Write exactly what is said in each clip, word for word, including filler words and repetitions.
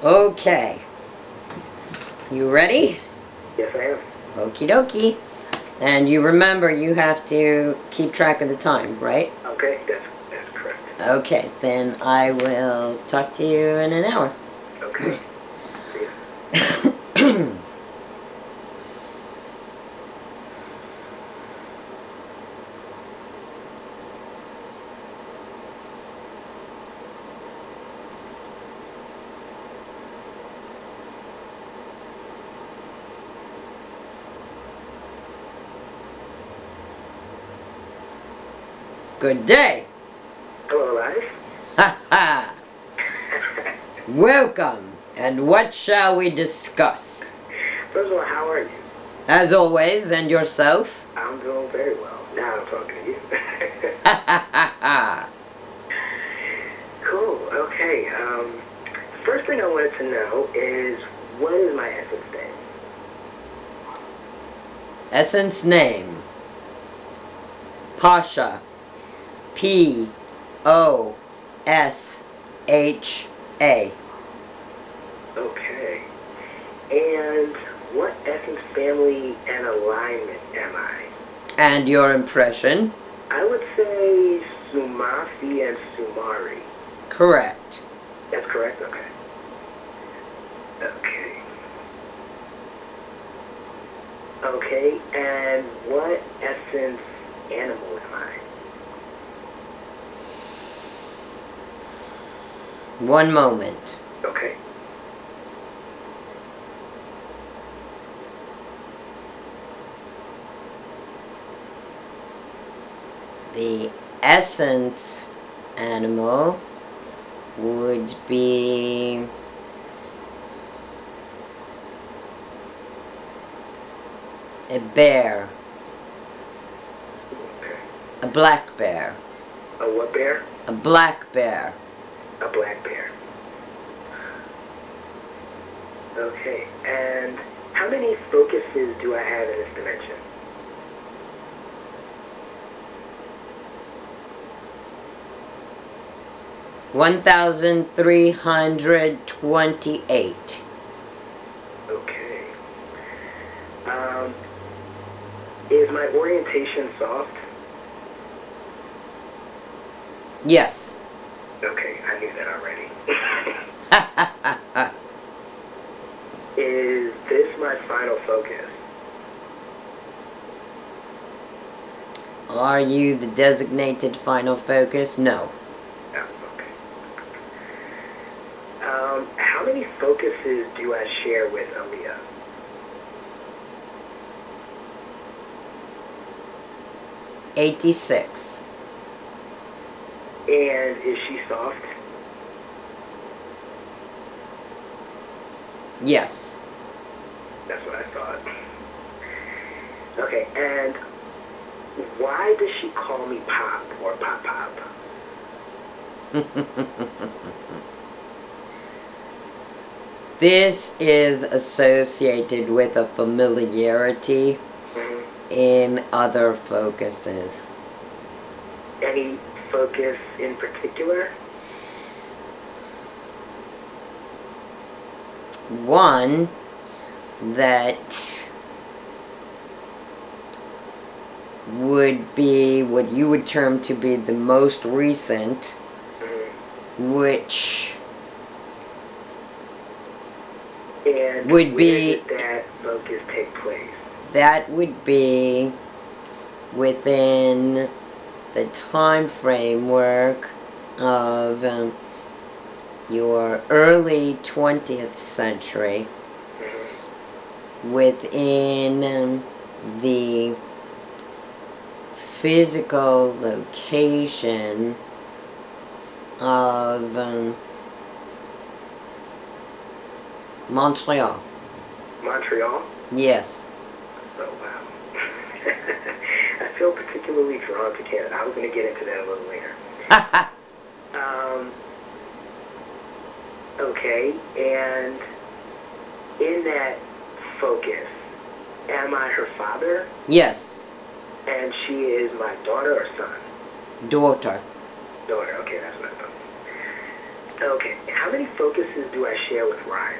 Okay. You ready? Yes, I am. Okie dokie. And you remember you have to keep track of the time, right? Okay, that's, that's correct. Okay, then I will talk to you in an hour. Okay. See ya. Good day. Hello, Elias. Ha ha. Welcome. And what shall we discuss? First of all, how are you? As always, and yourself? I'm doing very well. Now I'm talking to you. Ha ha ha ha. Cool. Okay. Um, first thing I wanted to know is what is my essence name? Essence name. Pasha. P O S H A. Okay. And what essence family and alignment am I? And your impression? I would say Sumasi and Sumari. Correct. That's correct? Okay. Okay. Okay, and what essence animal am I? One moment. Okay. The essence animal would be a bear. Okay. A black bear. A what bear? A black bear. A black bear. Okay, and how many focuses do I have in this dimension? One thousand three hundred twenty-eight. Okay. Um, is my orientation soft? Yes. Okay, I knew that already. Ha ha ha ha. Is this my final focus? Are you the designated final focus? No. Oh, okay. Um, how many focuses do I share with Aaliyah? eighty-six. And is she soft? Yes. That's what I thought. Okay, and why does she call me Pop or Pop Pop? This is associated with a familiarity Mm-hmm. in other focuses. Any focus in particular? One that would be what you would term to be the most recent, Mm-hmm. which And would where be did that focus take place? that would be within the time framework of um, your early twentieth century, Mm-hmm. within um, the physical location of um, Montreal. Montreal? Yes. Oh, wow. I feel particularly drawn to Canada. I was going to get into that a little later. Um, okay, and in that focus, am I her father? Yes. And she is my daughter or son? Daughter. Daughter, okay, that's what I thought. Okay, how many focuses do I share with Ryan?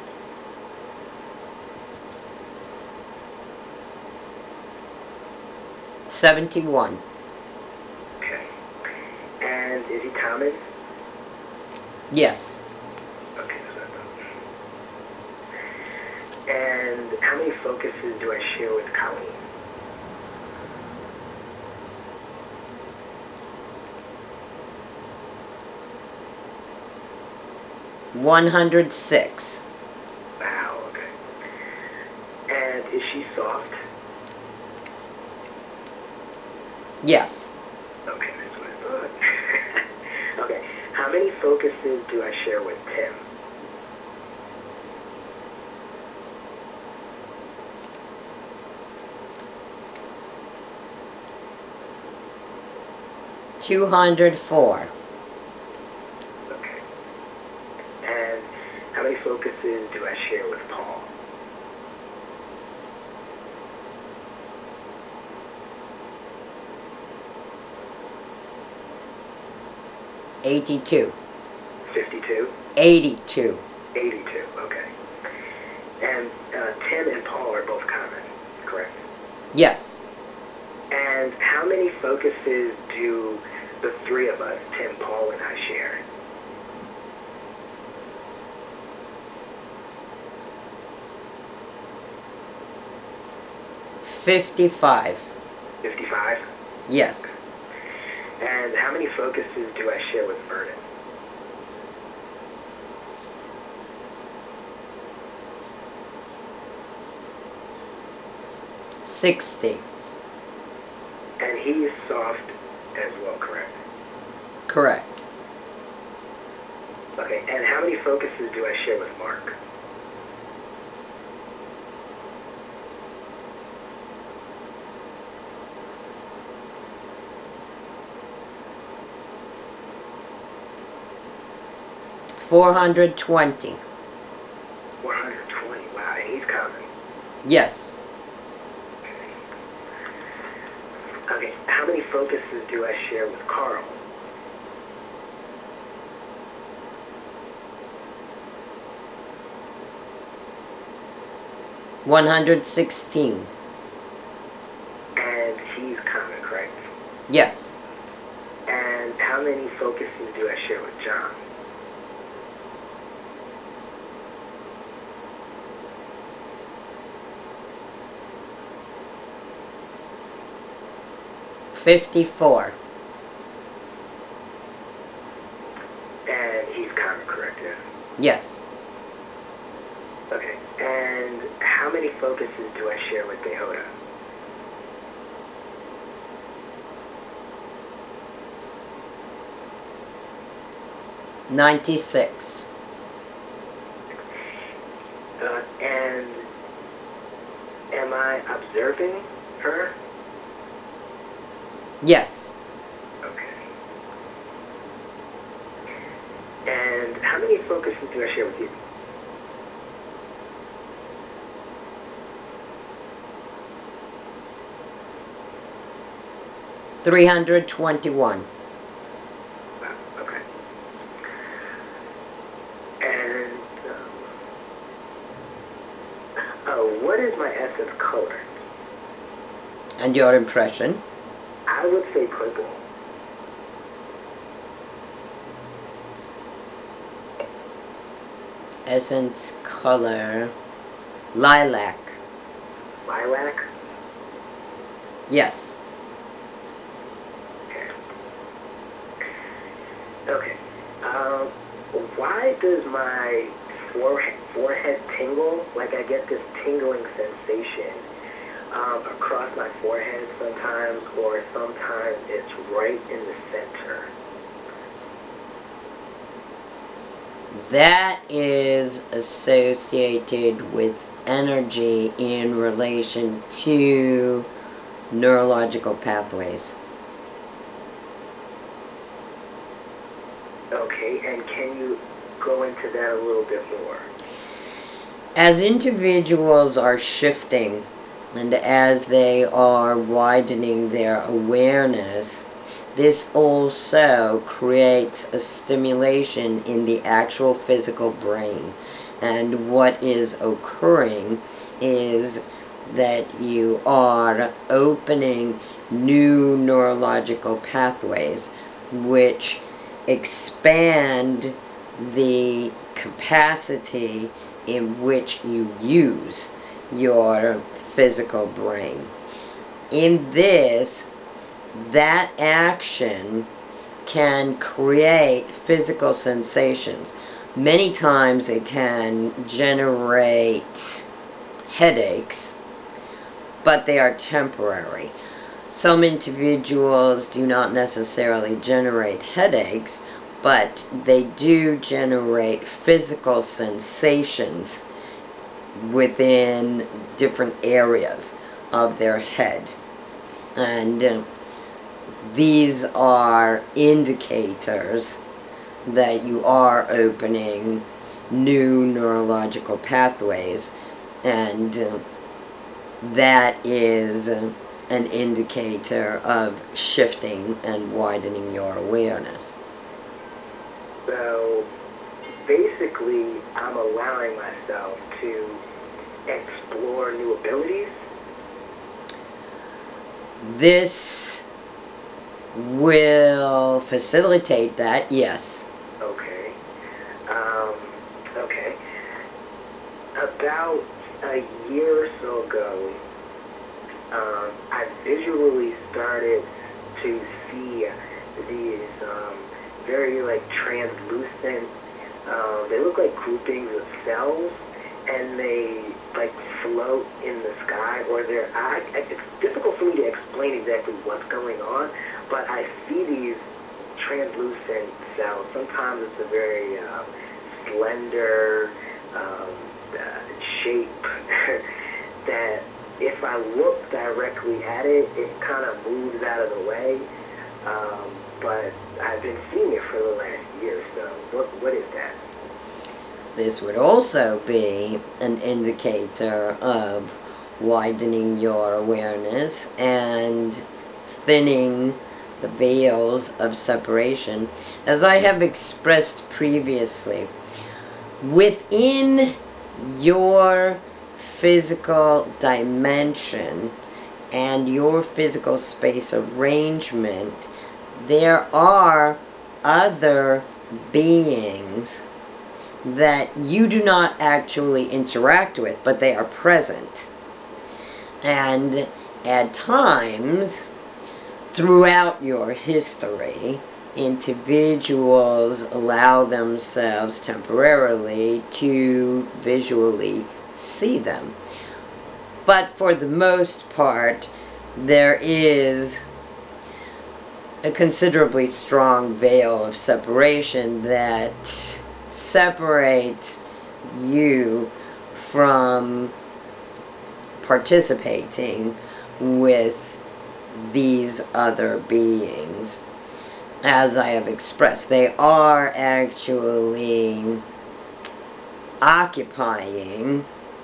Seventy-one. Okay. And is he common? Yes. Okay, so that's And how many focuses do I share with Colleen? One hundred six. Wow, okay. And is she soft? Yes. Okay, that's what I thought. Okay, how many focuses do I share with Tim? Two hundred four. Okay. And how many focuses do I share with Paul? Eighty-two. fifty-two? Eighty-two. eighty-two, okay. And uh, Tim and Paul are both common, correct? Yes. And how many focuses do the three of us, Tim, Paul, and I, share? Fifty-five. fifty-five? Yes. And how many focuses do I share with Vernon? Sixty. And he's soft as well, correct? Correct. Okay, and how many focuses do I share with Mark? Four hundred twenty. four hundred twenty, wow, and he's common. Yes. Okay, how many focuses do I share with Carl? One hundred sixteen. And he's common, correct? Yes. And how many focuses do I share with John? Fifty-four. And he's common, correct? Yeah. Yes. Okay, and how many focuses do I share with Dehoda? Ninety-six. Uh, and am I observing her? Yes. Okay. And how many focuses do I share with you? Three hundred twenty-one. Wow, okay. And, um, oh, what is my essence color? And your impression? I would say purple. Essence color. Lilac. Lilac? Yes. Okay. Okay. Um, why does my forehead, forehead tingle? Like I get this tingling sensation um, across my forehead sometimes, or sometimes it's right in the center. That is associated with energy in relation to neurological pathways. Okay, and can you go into that a little bit more? As individuals are shifting and as they are widening their awareness, this also creates a stimulation in the actual physical brain. And what is occurring is that you are opening new neurological pathways which expand the capacity in which you use your physical brain. In this, that action can create physical sensations. Many times it can generate headaches, but they are temporary. Some individuals do not necessarily generate headaches, but they do generate physical sensations within different areas of their head. And uh, these are indicators that you are opening new neurological pathways, and uh, that is uh, an indicator of shifting and widening your awareness. So basically, I'm allowing myself to explore new abilities. This will facilitate that, yes. Okay. Um, okay. About a year or so ago, um, I visually started to see these um, very like translucent, uh, they look like groupings of cells, and they like float in the sky, or they're, I, it's difficult for me to explain exactly what's going on, but I see these translucent cells. Sometimes it's a very uh, slender um, uh, shape that if I look directly at it, it kind of moves out of the way. Um, but I've been seeing it for the last year, so what, what is that? This would also be an indicator of widening your awareness and thinning the veils of separation. As I have expressed previously, within your physical dimension and your physical space arrangement, there are other beings that you do not actually interact with, but they are present. And at times, throughout your history, individuals allow themselves temporarily to visually see them. But for the most part, there is a considerably strong veil of separation that separates you from participating with these other beings. As I have expressed, they are actually occupying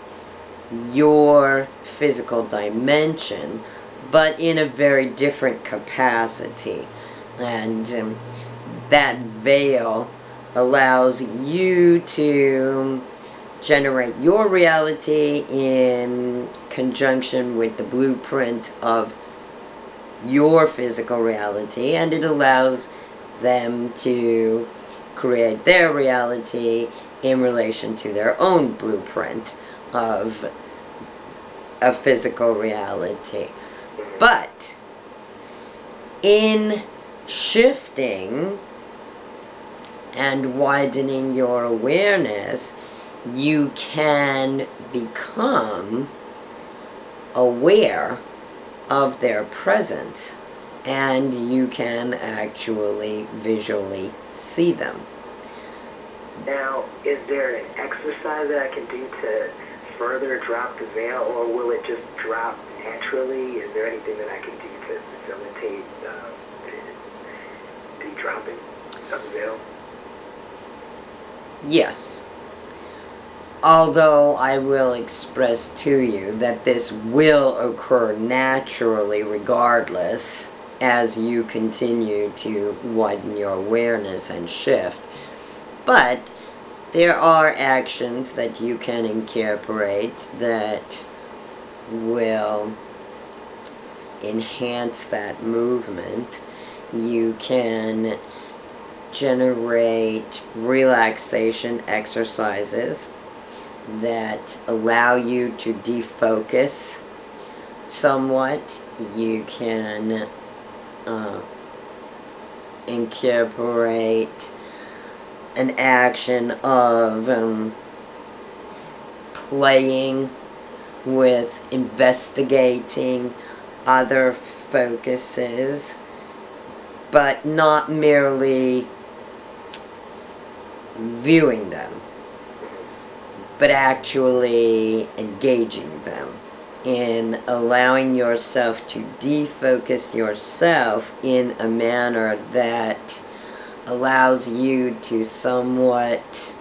your physical dimension, but in a very different capacity. And um, that veil allows you to generate your reality in conjunction with the blueprint of your physical reality, and it allows them to create their reality in relation to their own blueprint of a physical reality. But in shifting and widening your awareness, you can become aware of their presence, and you can actually visually see them. Now, is there an exercise that I can do to further drop the veil, or will it just drop naturally? Is there anything that I can do to facilitate uh, the, the dropping of the veil? Yes. Although I will express to you that this will occur naturally regardless as you continue to widen your awareness and shift. But there are actions that you can incorporate that will enhance that movement. You can generate relaxation exercises that allow you to defocus somewhat. You can uh, incorporate an action of um, playing with investigating other focuses, but not merely viewing them, but actually engaging them in allowing yourself to defocus yourself in a manner that allows you to somewhat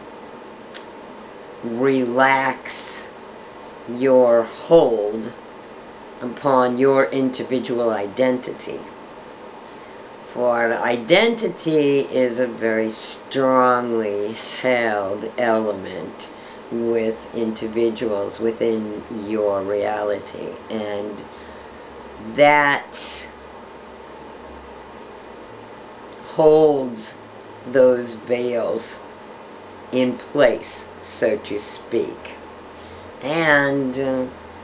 relax your hold upon your individual identity. For identity is a very strongly held element with individuals within your reality, and that holds those veils in place, so to speak. And uh,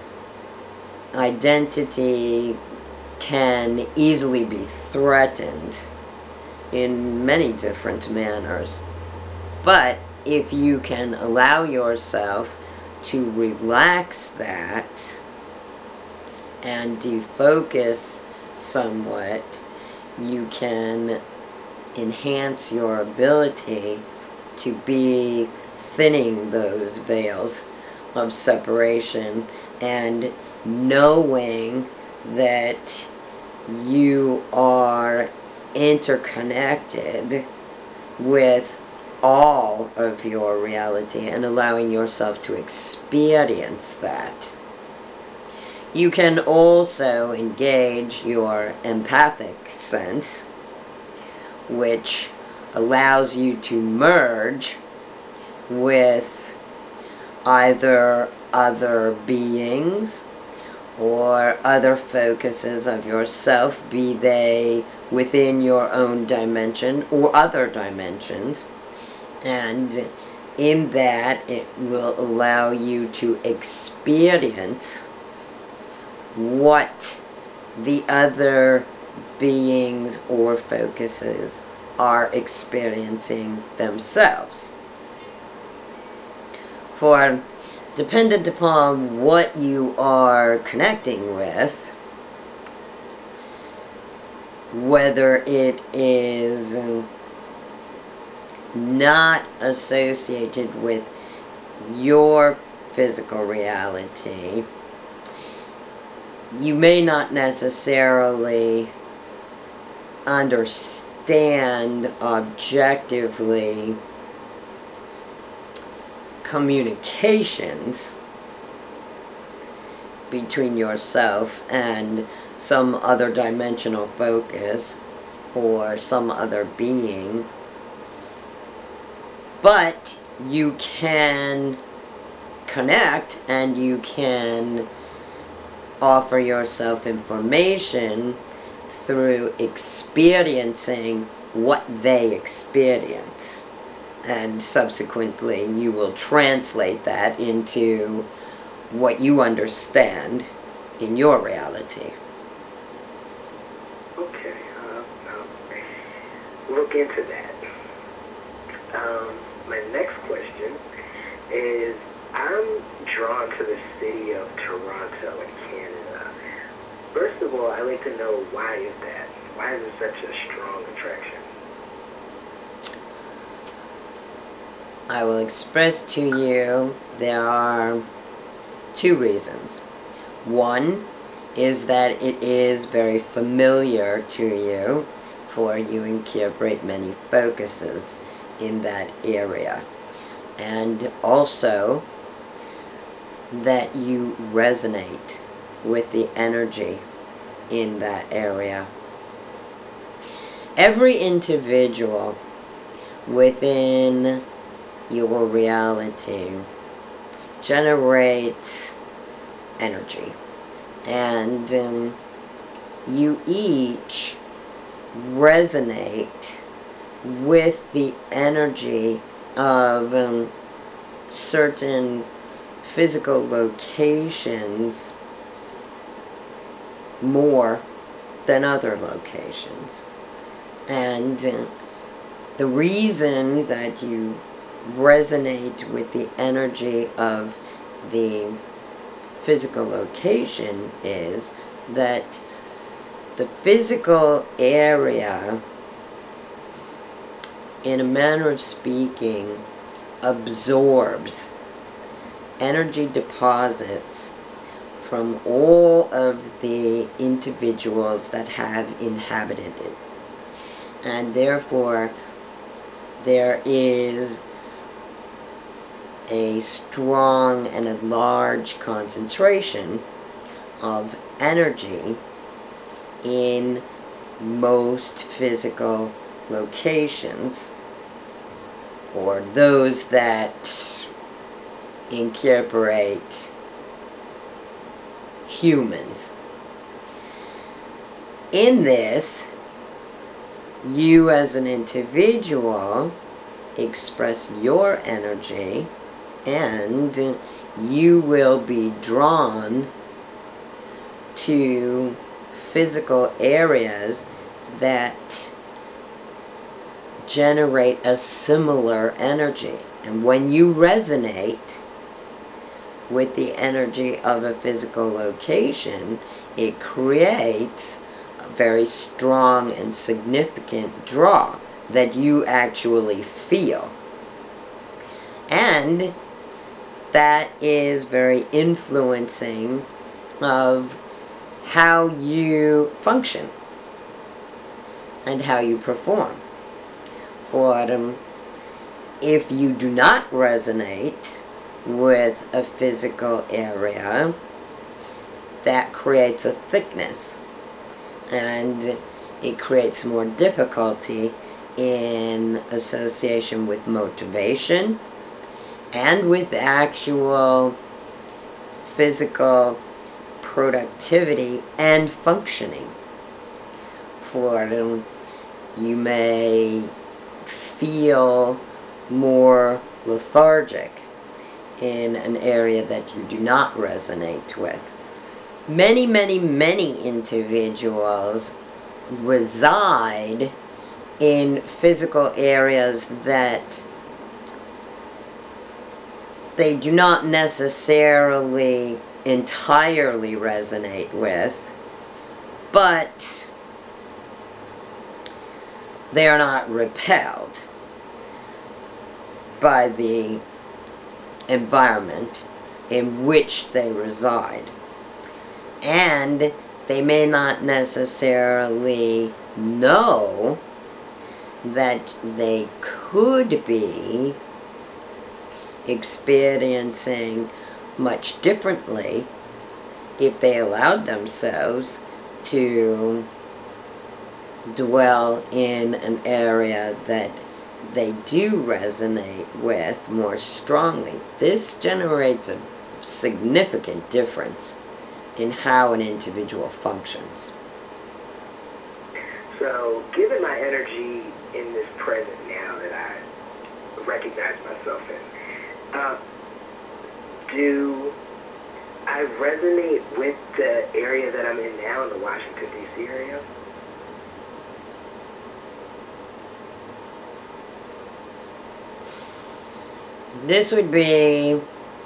identity can easily be threatened in many different manners. But if you can allow yourself to relax that and defocus somewhat, you can enhance your ability to be thinning those veils of separation and knowing that you are interconnected with all of your reality and allowing yourself to experience that. You can also engage your empathic sense, which allows you to merge with either other beings or other focuses of yourself, be they within your own dimension or other dimensions. And in that, it will allow you to experience what the other beings or focuses are experiencing themselves. For dependent upon what you are connecting with, whether it is not associated with your physical reality, you may not necessarily understand objectively communications between yourself and some other dimensional focus or some other being, but you can connect and you can offer yourself information through experiencing what they experience. And subsequently, you will translate that into what you understand in your reality. Okay, uh, I'll look into that. Um, my next question is, I'm drawn to the city of Toronto in Canada. First of all, I'd like to know, why is that? Why is it such a strong attraction? I will express to you there are two reasons. One is that it is very familiar to you, for you incorporate many focuses in that area. And also that you resonate with the energy in that area. every individual within your reality generates energy, and um, you each resonate with the energy of um, certain physical locations more than other locations. And uh, the reason that you resonate with the energy of the physical location is that the physical area, in a manner of speaking, absorbs energy deposits from all of the individuals that have inhabited it. And therefore, there is a strong and a large concentration of energy in most physical locations, or those that incorporate humans. In this, you as an individual express your energy, and you will be drawn to physical areas that generate a similar energy. And when you resonate with the energy of a physical location, it creates a very strong and significant draw that you actually feel. And that is very influencing of how you function and how you perform. For um, if you do not resonate with a physical area, that creates a thickness, and it creates more difficulty in association with motivation and with actual physical productivity and functioning. For um, you may feel more lethargic in an area that you do not resonate with. Many, many, many individuals reside in physical areas that they do not necessarily entirely resonate with, but they are not repelled by the environment in which they reside. And they may not necessarily know that they could be experiencing much differently if they allowed themselves to dwell in an area that they do resonate with more strongly. This generates a significant difference in how an individual functions. So, given my energy in this present now that I recognize myself in, uh, do I resonate with the area that I'm in now, in the Washington, D C area? This would be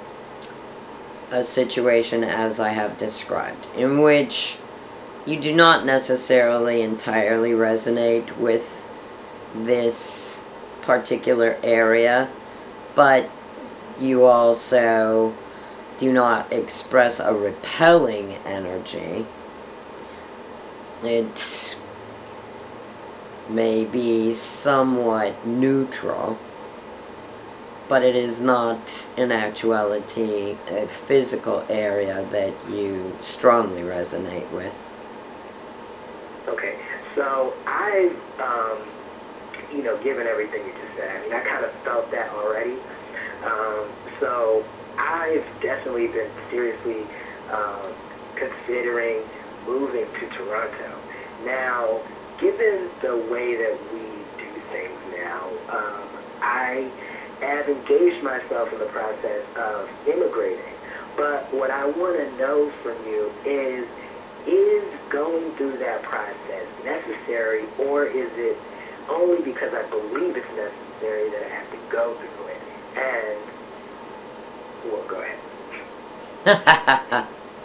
a situation as I have described, in which you do not necessarily entirely resonate with this particular area, but you also do not express a repelling energy. It may be somewhat neutral, but it is not, in actuality, a physical area that you strongly resonate with. Okay, so I've, um, you know, given everything you just said, I mean, I kind of felt that already. Um, so I've definitely been seriously um, considering moving to Toronto. Now, given the way that we do things now, um, I have engaged myself in the process of immigrating. But what I want to know from you is, is going through that process necessary, or is it only because I believe it's necessary that I have to go through it? And, well, go ahead.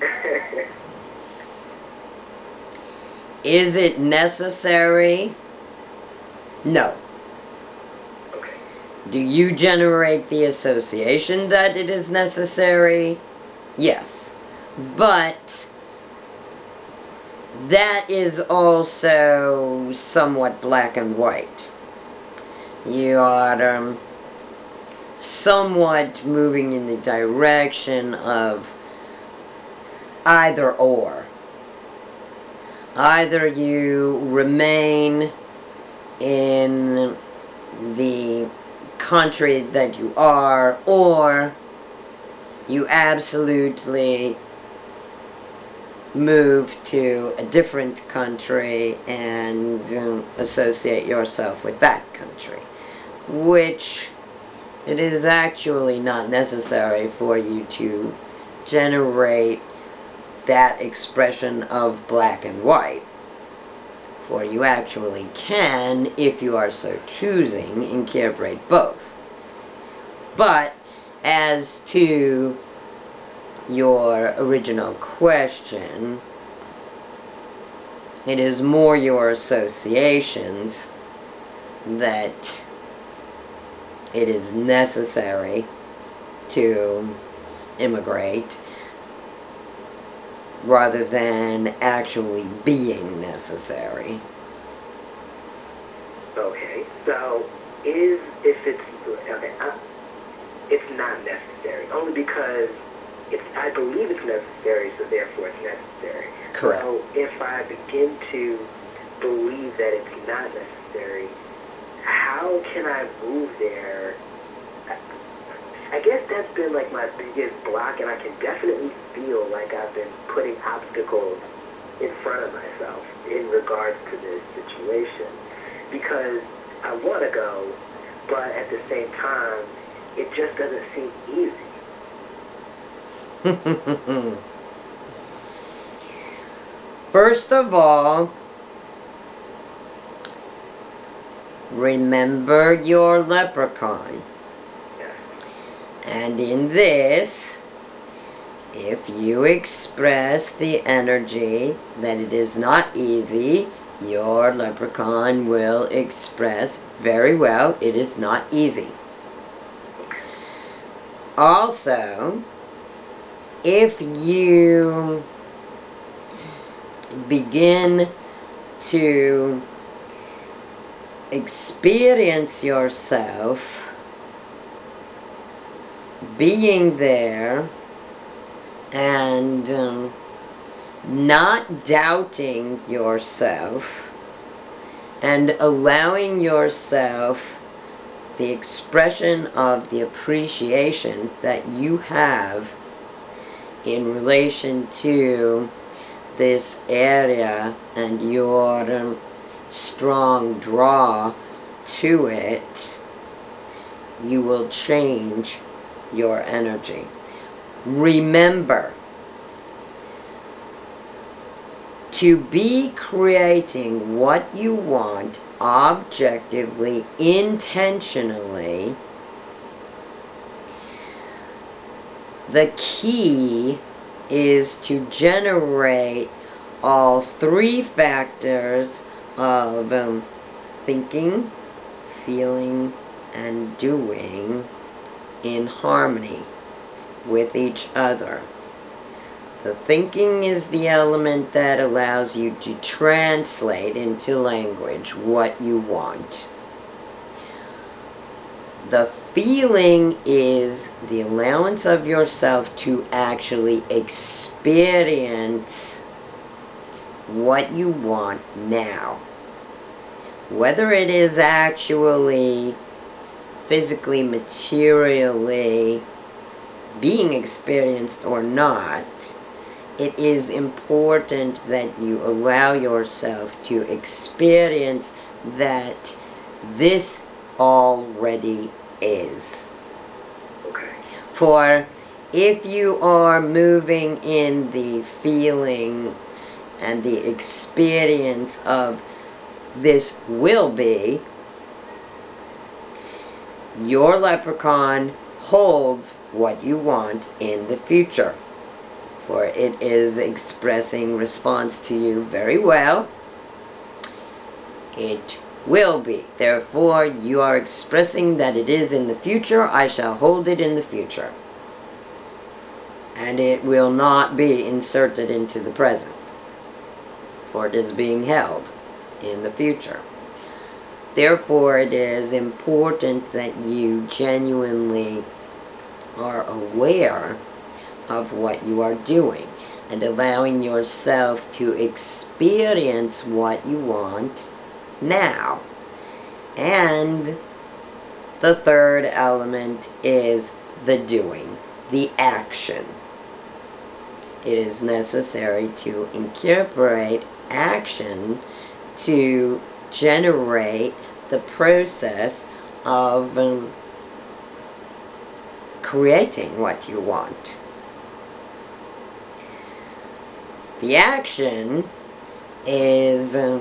Is it necessary? No. Okay. Do you generate the association that it is necessary? Yes. But that is also somewhat black and white. You are um, somewhat moving in the direction of either or. Either you remain in the country that you are, or you absolutely move to a different country and um, associate yourself with that country, which it is actually not necessary for you to generate that expression of black and white. For you actually can, if you are so choosing, incorporate both. But as to your original question, it is more your associations that it is necessary to immigrate, rather than actually being necessary. Okay, so is, if it's, okay, uh, it's not necessary, only because it's, I believe it's necessary, so therefore it's necessary. Correct. So if I begin to believe that it's not necessary, how can I move there? I guess that's been like my biggest block, and I can definitely feel like I've been putting obstacles in front of myself in regards to this situation, because I want to go, but at the same time, it just doesn't seem easy. First of all, remember your leprechaun. And in this, if you express the energy that it is not easy, your leprechaun will express very well, it is not easy. Also, if you begin to experience yourself being there and um, not doubting yourself and allowing yourself the expression of the appreciation that you have in relation to this area and your um, strong draw to it, you will change your energy. Remember, to be creating what you want objectively, intentionally, the key is to generate all three factors of um, thinking, feeling, and doing in harmony with each other. The thinking is the element that allows you to translate into language what you want. The feeling is the allowance of yourself to actually experience what you want now. Whether it is actually physically, materially being experienced or not, it is important that you allow yourself to experience that this already is. Okay. For if you are moving in the feeling and the experience of this will be, your leprechaun holds what you want in the future. For it is expressing response to you very well. It will be. Therefore, you are expressing that it is in the future. I shall hold it in the future. And it will not be inserted into the present. For it is being held in the future. Therefore, it is important that you genuinely are aware of what you are doing and allowing yourself to experience what you want now. And the third element is the doing, the action. It is necessary to incorporate action to generate the process of um, creating what you want. The action is uh,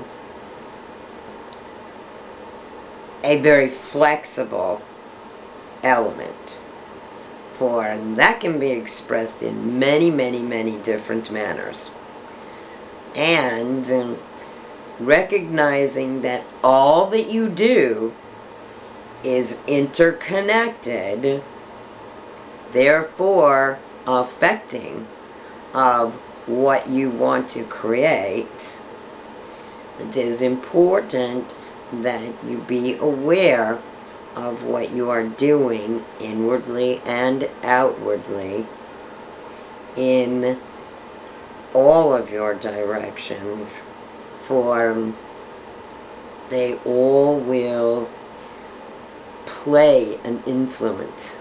a very flexible element, for that can be expressed in many, many, many different manners. And um, recognizing that all that you do is interconnected, therefore affecting of what you want to create, it is important that you be aware of what you are doing inwardly and outwardly in all of your directions, for they all will play an influence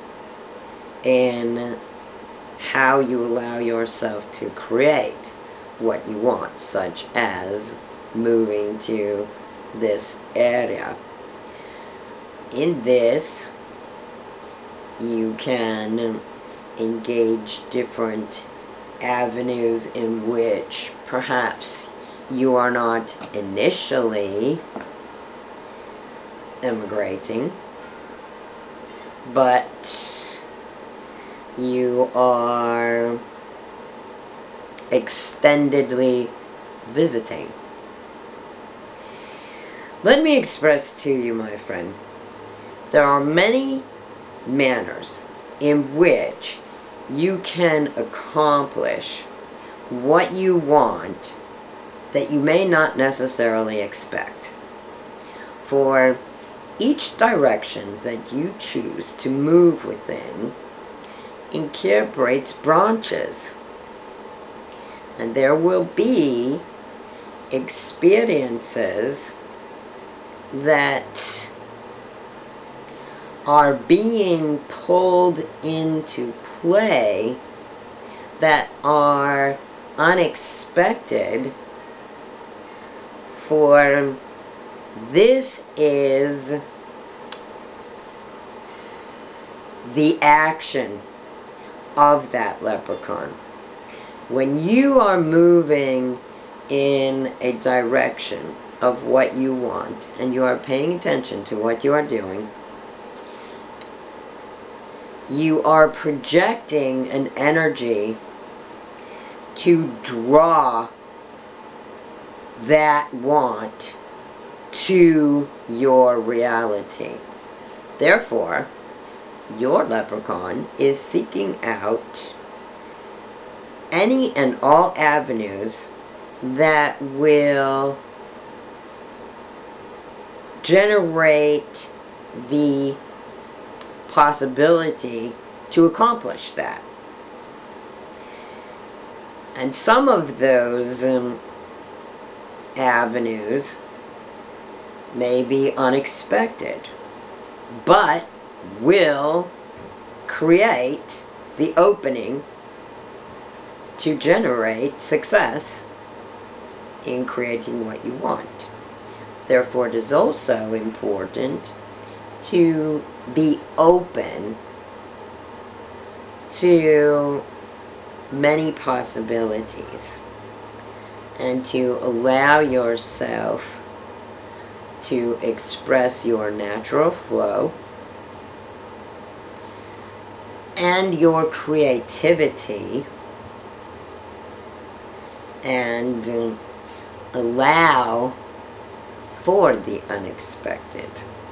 in how you allow yourself to create what you want, such as moving to this area. In this, you can engage different avenues in which perhaps you are not initially immigrating, but you are extendedly visiting. Let me express to you, my friend, there are many manners in which you can accomplish what you want that you may not necessarily expect. For each direction that you choose to move within incorporates branches, and there will be experiences that are being pulled into play that are unexpected, for this is the action of that leprechaun. When you are moving in a direction of what you want and you are paying attention to what you are doing, you are projecting an energy to draw that want to your reality. Therefore, your leprechaun is seeking out any and all avenues that will generate the possibility to accomplish that. And some of those um, avenues may be unexpected, but will create the opening to generate success in creating what you want. Therefore, it is also important to be open to many possibilities and to allow yourself to express your natural flow and your creativity, and uh, allow for the unexpected.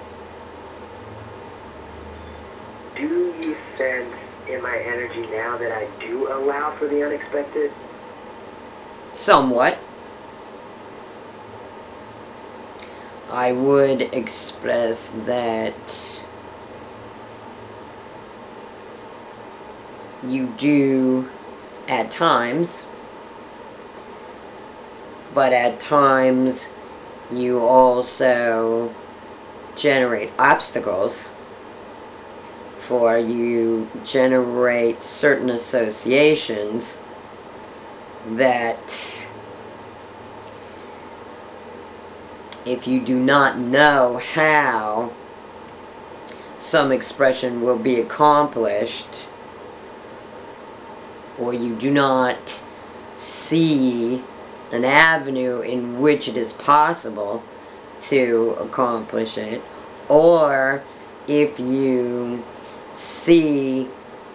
Do you sense in my energy now that I do allow for the unexpected? Somewhat. I would express that you do at times, but at times you also generate obstacles, for you generate certain associations that, if you do not know how some expression will be accomplished, or you do not see an avenue in which it is possible to accomplish it, or if you see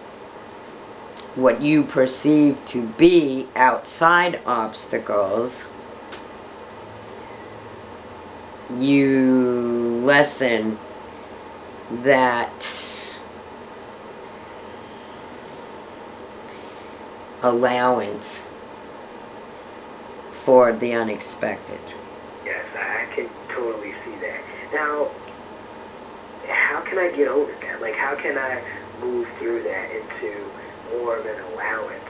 what you perceive to be outside obstacles, you lessen that allowance for the unexpected. Yes, I can totally see that. Now, how can I get over that? Like, how can I move through that into more of an allowance?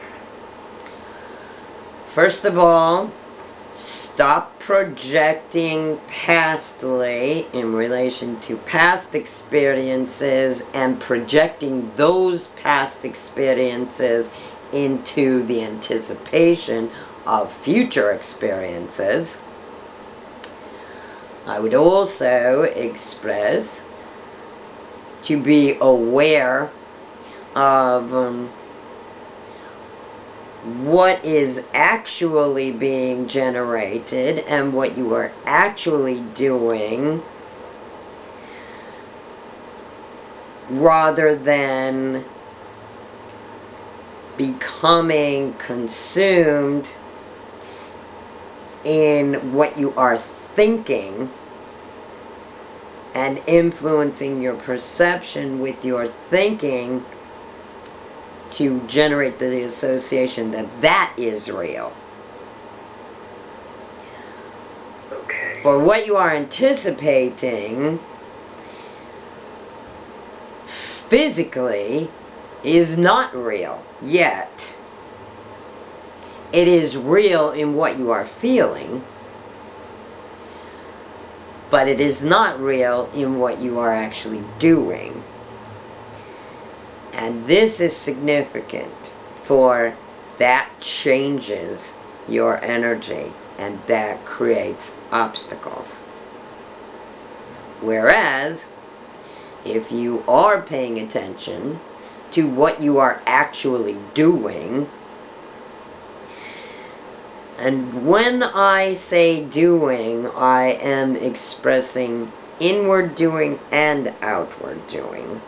First of all, stop projecting pastly in relation to past experiences and projecting those past experiences into the anticipation of future experiences. I would also express to be aware of um, what is actually being generated and what you are actually doing, rather than becoming consumed in what you are thinking and influencing your perception with your thinking to generate the association that that is real. Okay. For what you are anticipating physically is not real yet. It is real in what you are feeling, but it is not real in what you are actually doing. And this is significant, for that changes your energy and that creates obstacles. Whereas, if you are paying attention to what you are actually doing, and when I say doing, I am expressing inward doing and outward doing,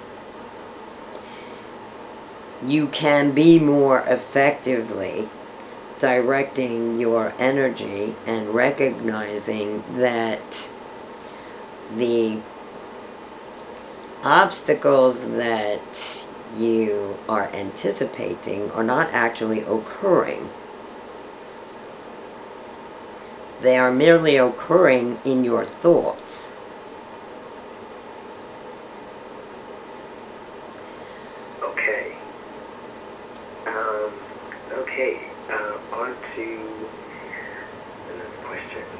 you can be more effectively directing your energy and recognizing that the obstacles that you are anticipating are not actually occurring. They are merely occurring in your thoughts. Okay. Um, okay. Uh, on to another question.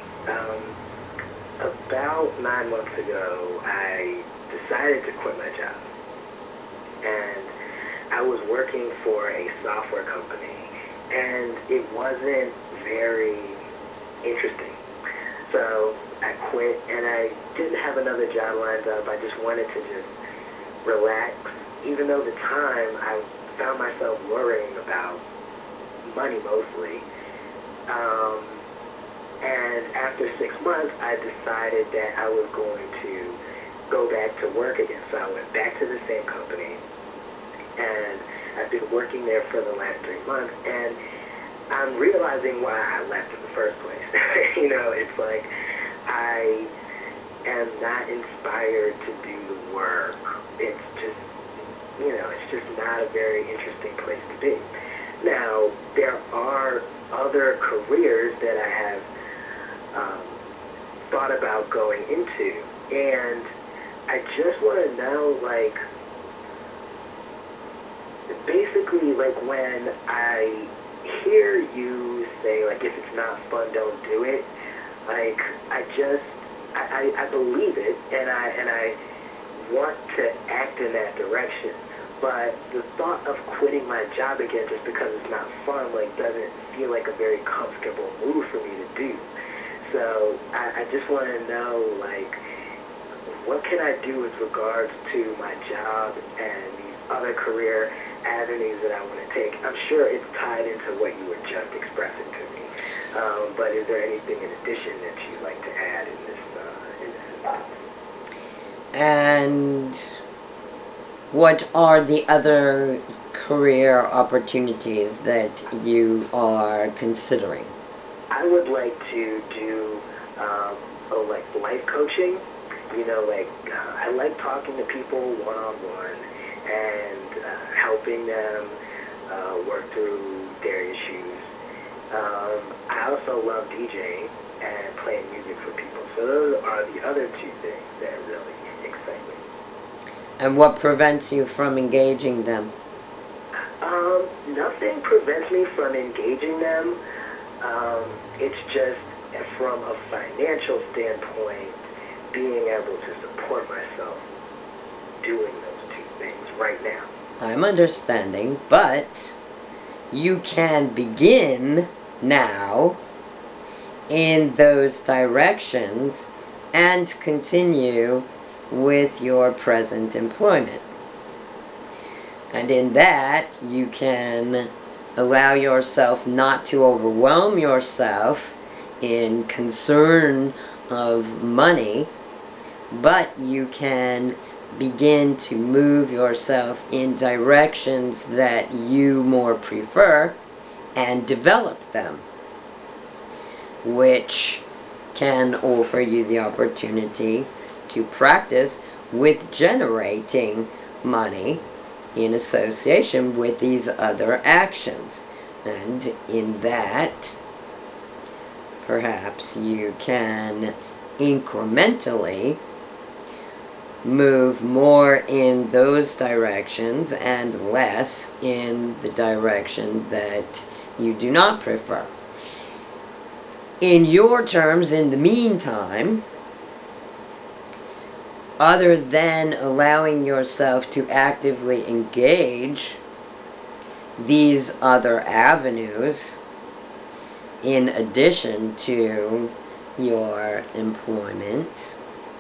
about nine months ago, I decided to quit my job. And I was working for a software company, and it wasn't very interesting. So I quit, and I didn't have another job lined up. I just wanted to just relax, even though at the time I found myself worrying about money mostly. Um, and after six months, I decided that I was going to go back to work again. So I went back to the same company, and I've been working there for the last three months, and I'm realizing why I left in the first place. You know, it's like I am not inspired to do the work. It's just, you know, it's just not a very interesting place to be. Now, there are other careers that I have um, thought about going into, and I just want to know, like, basically, like, when I hear you say, like, if it's not fun, don't do it, like, I just, I, I, I believe it, and I, and I want to act in that direction. But the thought of quitting my job again just because it's not fun, like, doesn't feel like a very comfortable move for me to do. So I, I just want to know, like, what can I do with regards to my job and these other career avenues that I want to take? I'm sure it's tied into what you were just expressing to me. Um, but is there anything in addition that you'd like to add in this, uh, in this instance? And what are the other career opportunities that you are considering? I would like to do um, oh, like life coaching. You know, like uh, I like talking to people one-on-one and uh, helping them uh, work through their issues. Um, I also love DJing and playing music for people. So those are the other two things that really excite me. And what prevents you from engaging them? Um, nothing prevents me from engaging them. Um, it's just from a financial standpoint, being able to support myself doing those two things right now. I'm understanding, but you can begin now in those directions and continue with your present employment. And in that, you can allow yourself not to overwhelm yourself in concern of money, but you can begin to move yourself in directions that you more prefer and develop them, which can offer you the opportunity to practice with generating money in association with these other actions. And in that, perhaps you can incrementally move more in those directions and less in the direction that you do not prefer. In your terms, in the meantime, other than allowing yourself to actively engage these other avenues, in addition to your employment,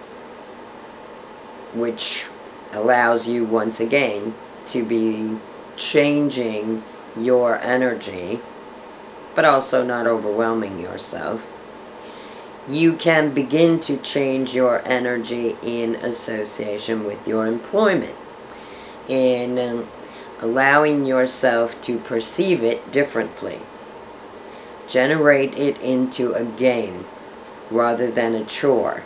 which allows you once again to be changing your energy, but also not overwhelming yourself, you can begin to change your energy in association with your employment, in um, allowing yourself to perceive it differently. Generate it into a game rather than a chore.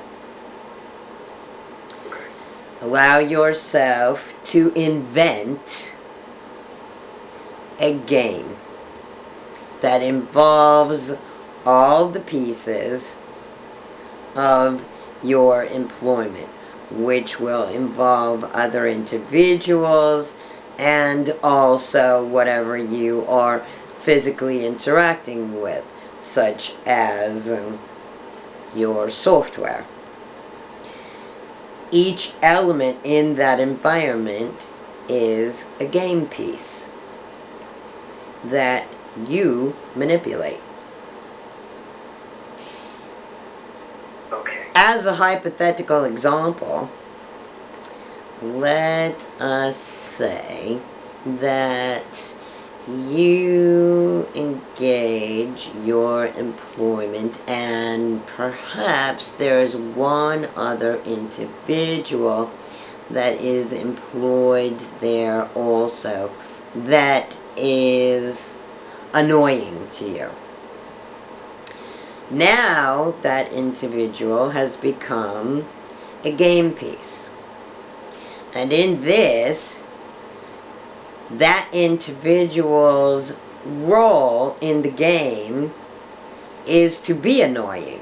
Allow yourself to invent a game that involves all the pieces of your employment, which will involve other individuals and also whatever you are physically interacting with, such as um, your software. each element in that environment is a game piece that you manipulate. Okay. As a hypothetical example, let us say that you engage your employment and perhaps there's one other individual that is employed there also that is annoying to you. Now that individual has become a game piece. And in this, that individual's role in the game is to be annoying.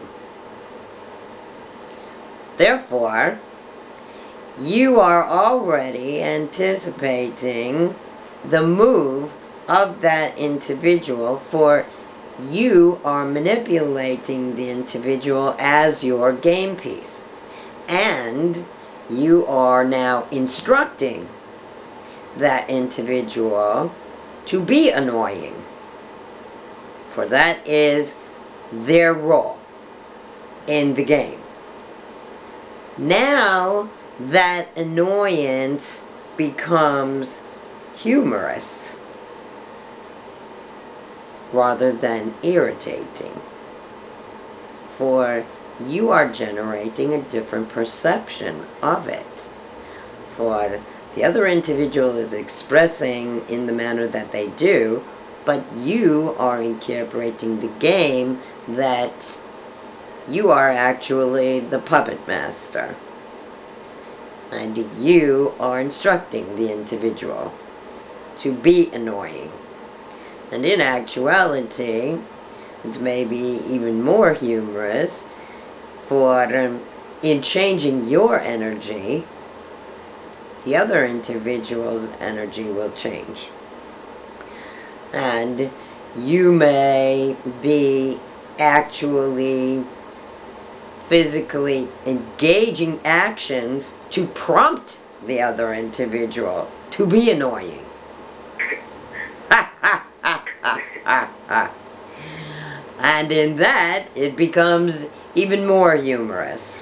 Therefore, you are already anticipating the move of that individual, for you are manipulating the individual as your game piece. And you are now instructing that individual to be annoying. For that is their role in the game. Now that annoyance becomes humorous rather than irritating. For you are generating a different perception of it. For the other individual is expressing in the manner that they do, but you are incorporating the game that you are actually the puppet master. And you are instructing the individual to be annoying. And in actuality, it's maybe even more humorous, for um, in changing your energy, the other individual's energy will change. And you may be actually physically engaging actions to prompt the other individual to be annoying. And in that, it becomes even more humorous.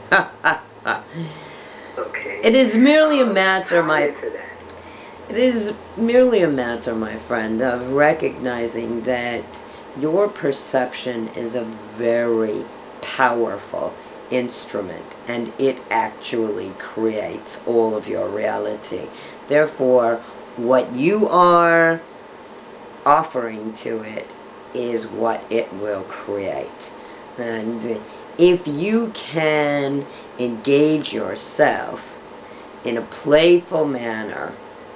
Okay. It is merely a Um, matter, how my into that? it is merely a matter, my friend, of recognizing that your perception is a very powerful instrument, and it actually creates all of your reality. Therefore, what you are offering to it is what it will create. And if you can engage yourself in a playful manner,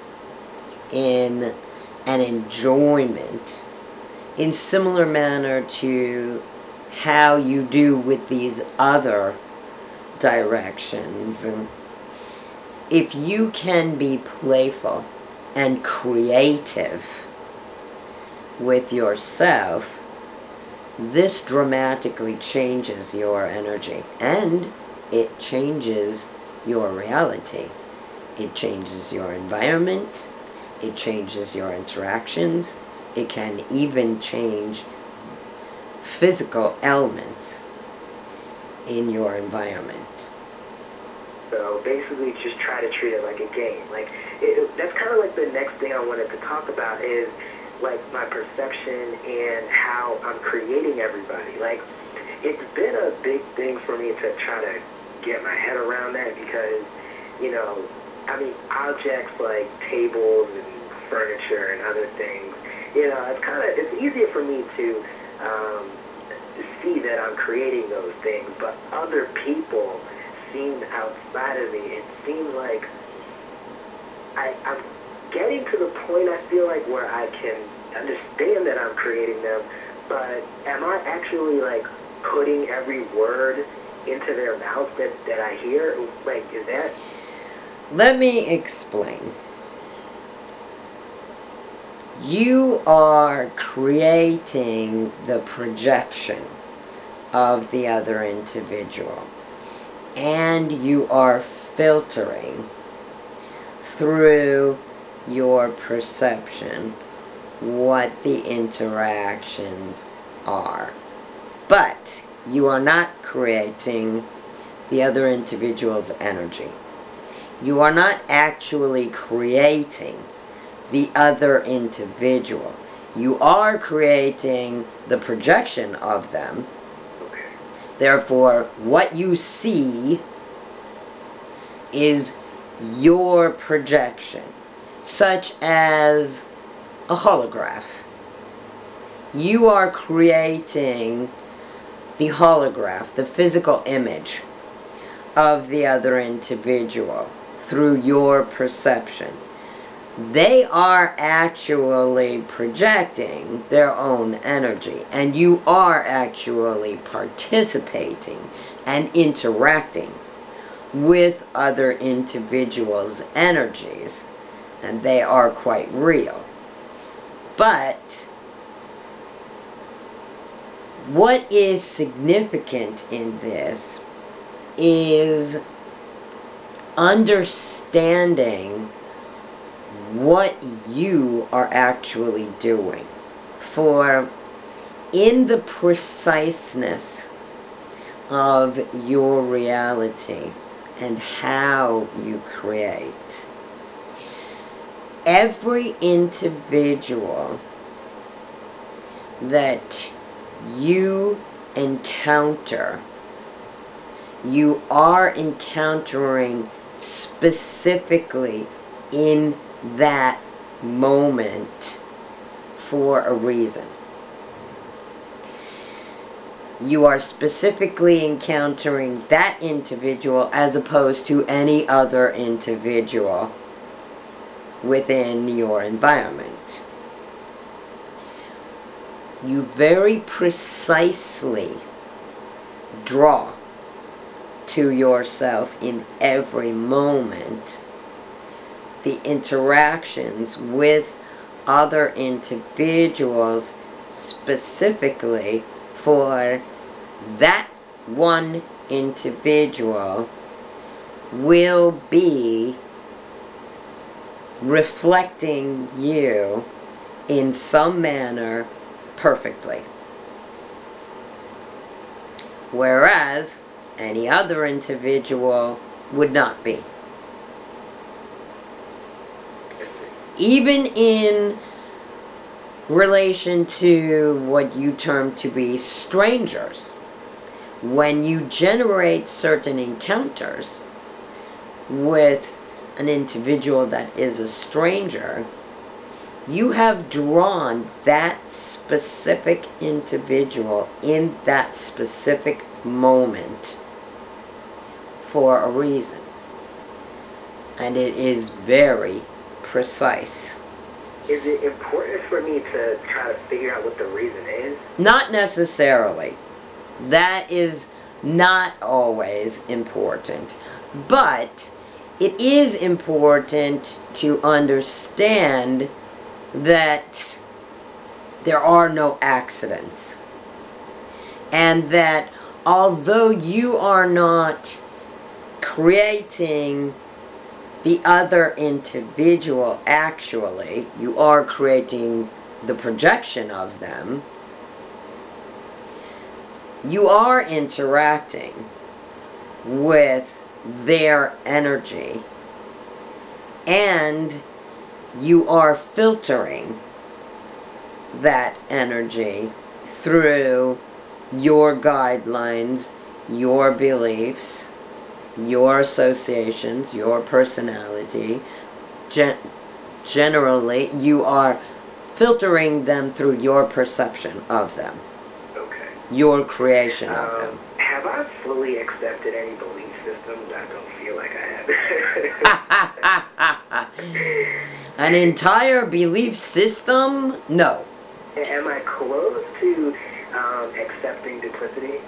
in an enjoyment, in similar manner to how you do with these other directions, if you can be playful and creative with yourself, this dramatically changes your energy, and it changes your reality. It changes your environment, it changes your interactions, it can even change physical elements in your environment. So basically just try to treat it like a game. Like, it, that's kind of like the next thing I wanted to talk about is like my perception and how I'm creating everybody. Like, it's been a big thing for me to try to get my head around that because, you know, I mean, objects like tables and furniture and other things, you know, it's kind of, it's easier for me to um, see that I'm creating those things, but other people seem outside of me. It seems like I, I'm getting to the point, I feel like, where I can understand that I'm creating them, but am I actually, like, putting every word into their mouth that, that I hear? Like, is that... Let me explain. You are creating the projection of the other individual. and you are filtering through your perception what the interactions are. But you are not creating the other individual's energy. You are not actually creating the other individual. You are creating the projection of them. Therefore, what you see is your projection, such as a holograph. You are creating the holograph, the physical image of the other individual through your perception. They are actually projecting their own energy, and you are actually participating and interacting with other individuals' energies, and they are quite real. But what is significant in this is understanding what you are actually doing. For in the preciseness of your reality and how you create, every individual that you encounter, you are encountering specifically in that moment for a reason. You are specifically encountering that individual as opposed to any other individual within your environment. You very precisely draw to yourself in every moment the interactions with other individuals specifically for that one individual will be reflecting you in some manner perfectly. Whereas any other individual would not be. Even in relation to what you term to be strangers, when you generate certain encounters with an individual that is a stranger, you have drawn that specific individual in that specific moment for a reason. And it is very precise. Is it important for me to try to figure out what the reason is? Not necessarily. That is not always important. But it is important to understand that there are no accidents. And that although you are not creating the other individual actually, you are creating the projection of them, you are interacting with their energy, and you are filtering that energy through your guidelines, your beliefs, your associations, your personality. Gen generally, you are filtering them through your perception of them. Okay. Your creation um, of them. Have I fully accepted any belief systems? I don't feel like I have. An entire belief system? No. Am I close to um, accepting duplicity?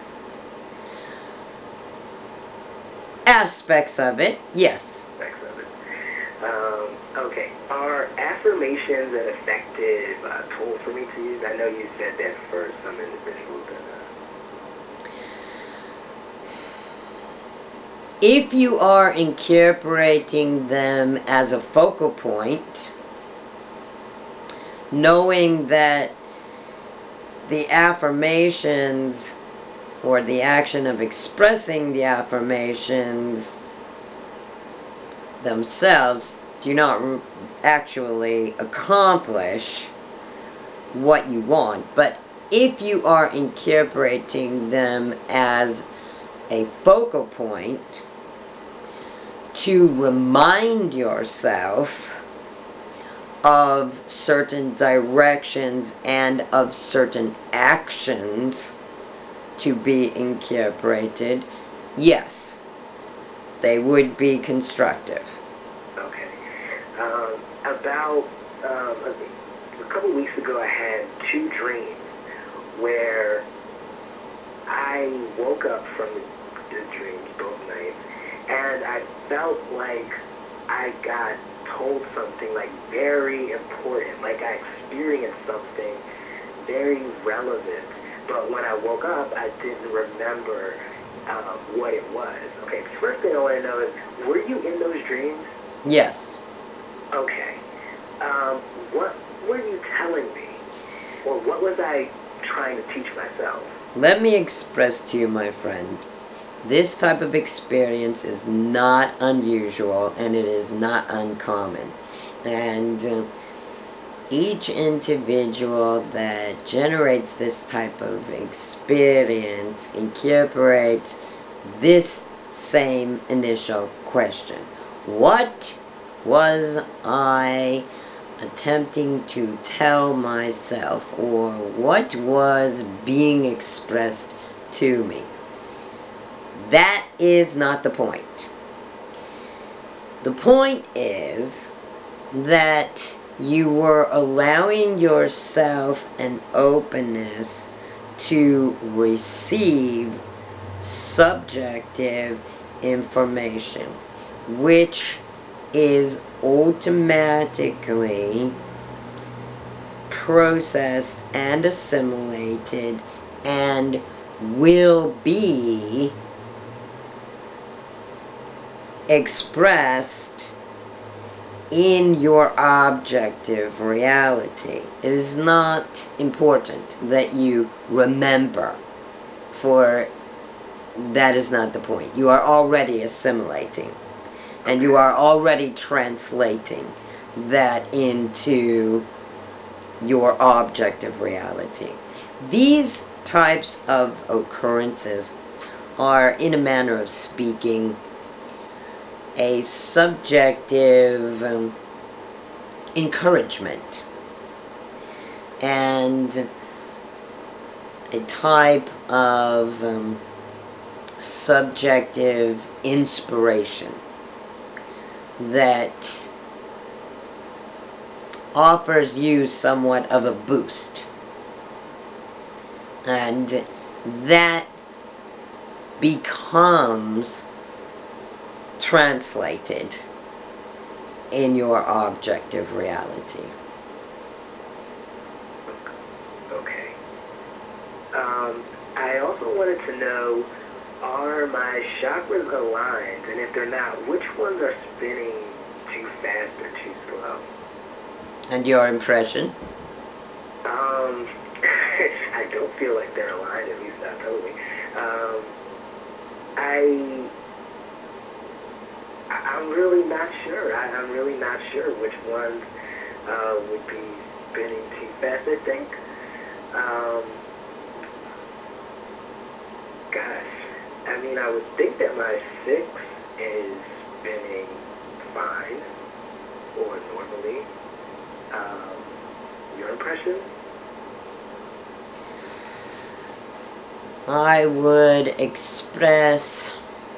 Aspects of it, yes. Aspects of it. Um, okay. Are affirmations an effective uh, tool for me to use? I know you said that for some individuals. That, If you are incorporating them as a focal point, knowing that the affirmations or the action of expressing the affirmations themselves do not actually accomplish what you want. But if you are incorporating them as a focal point to remind yourself of certain directions and of certain actions to be incorporated, yes, they would be constructive. Okay. Um, about um, a couple weeks ago, I had two dreams where I woke up from the, the dreams both nights, and I felt like I got told something like very important, like I experienced something very relevant, but when I woke up, I didn't remember um, what it was. Okay, the first thing I want to know is, were you in those dreams? Yes. Okay. Um, what were you telling me? Or what was I trying to teach myself? Let me express to you, my friend, this type of experience is not unusual and it is not uncommon. And uh, each individual that generates this type of experience incorporates this same initial question. What was I attempting to tell myself, or what was being expressed to me? That is not the point. The point is that you were allowing yourself an openness to receive subjective information, which is automatically processed and assimilated and will be expressed in your objective reality. It is not important that you remember, for that is not the point. You are already assimilating, and you are already translating that into your objective reality. These types of occurrences are, in a manner of speaking, a subjective um, encouragement and a type of um, subjective inspiration that offers you somewhat of a boost, and that becomes translated in your objective reality. Okay. Um, I also wanted to know, are my chakras aligned? And if they're not, which ones are spinning too fast or too slow? And your impression? Um, I don't feel like they're aligned, at least not totally. Um, I... I'm really not sure. I, I'm really not sure which ones uh, would be spinning too fast. I think, um, gosh, I mean, I would think that my six is spinning fine, or normally. Um, your impression? I would express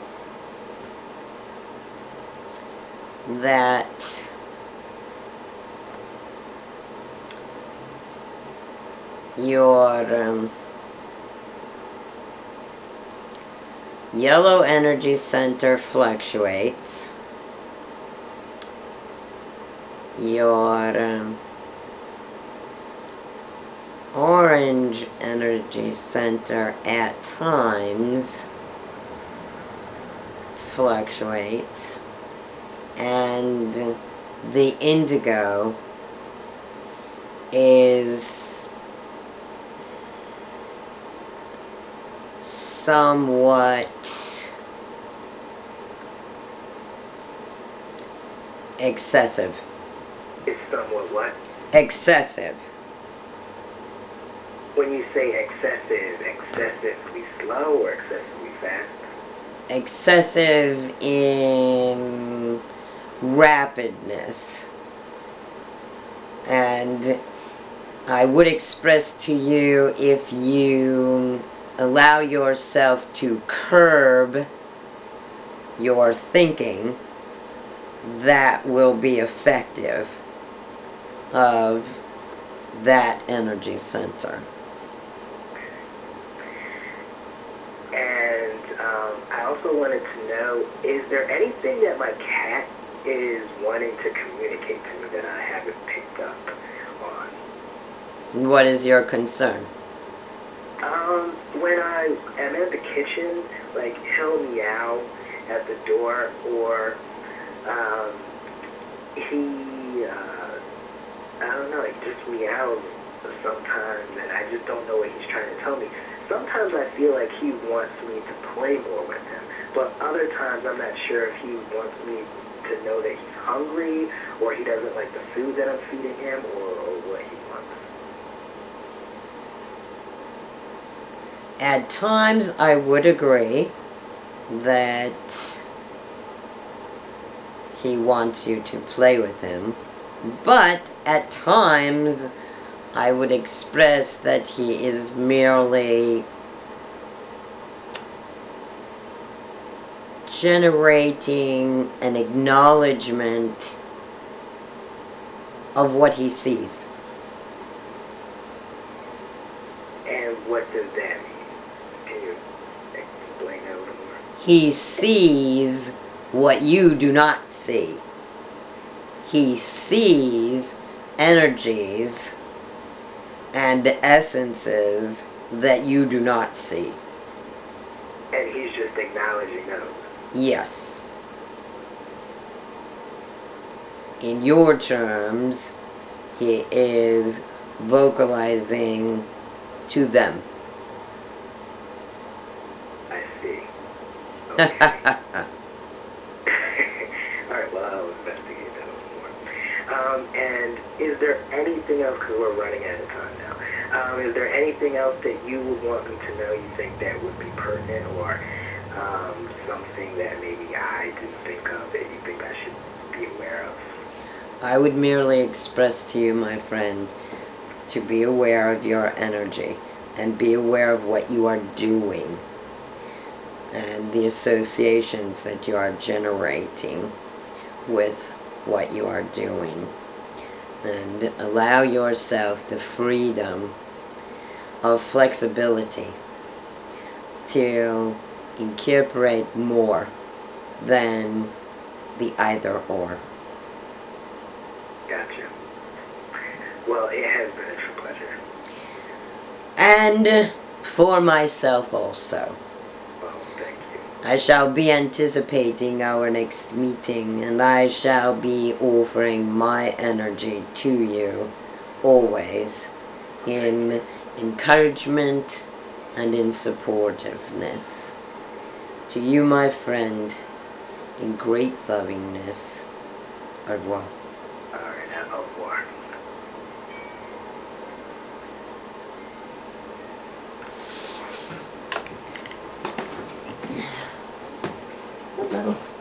that your um, yellow energy center fluctuates, your um, orange energy center at times fluctuate, and the indigo is somewhat excessive. It's somewhat what? Excessive. When you say excessive, excessively slow or excessively fast? Excessive in rapidness. And I would express to you, if you allow yourself to curb your thinking, that will be effective of that energy center. And um, I also wanted to know, is there anything that my cat is wanting to communicate to me that I haven't picked up on? What is your concern? Um, when I am in the kitchen, like, he'll meow at the door, or um, he, uh, I don't know, he just meows sometimes, and I just don't know what he's trying to tell me. Sometimes I feel like he wants me to play more with him, but other times I'm not sure if he wants me to know that he's hungry, or he doesn't like the food that I'm feeding him, or, or what he wants. At times, I would agree that he wants you to play with him, but at times, I would express that he is merely generating an acknowledgement of what he sees. And what does that mean? Can you explain that a little more? He sees what you do not see. He sees energies and essences that you do not see. And he's just acknowledging those. Yes. In your terms, he is vocalizing to them. I see. Okay. Alright, well, I'll investigate that a little more. Um, and is there anything else, because we're running out of time now, um, is there anything else that you would want me to know you think that would be pertinent, or um, something that maybe I didn't think of that you think I should be aware of? I would merely express to you, my friend, to be aware of your energy and be aware of what you are doing and the associations that you are generating with what you are doing, and allow yourself the freedom of flexibility to incorporate more than the either or. Gotcha. Well, it has been a true pleasure. And for myself also. Well, thank you. I shall be anticipating our next meeting, and I shall be offering my energy to you always in encouragement and in supportiveness. To you, my friend, in great lovingness. Au revoir. All right, au revoir. Hello.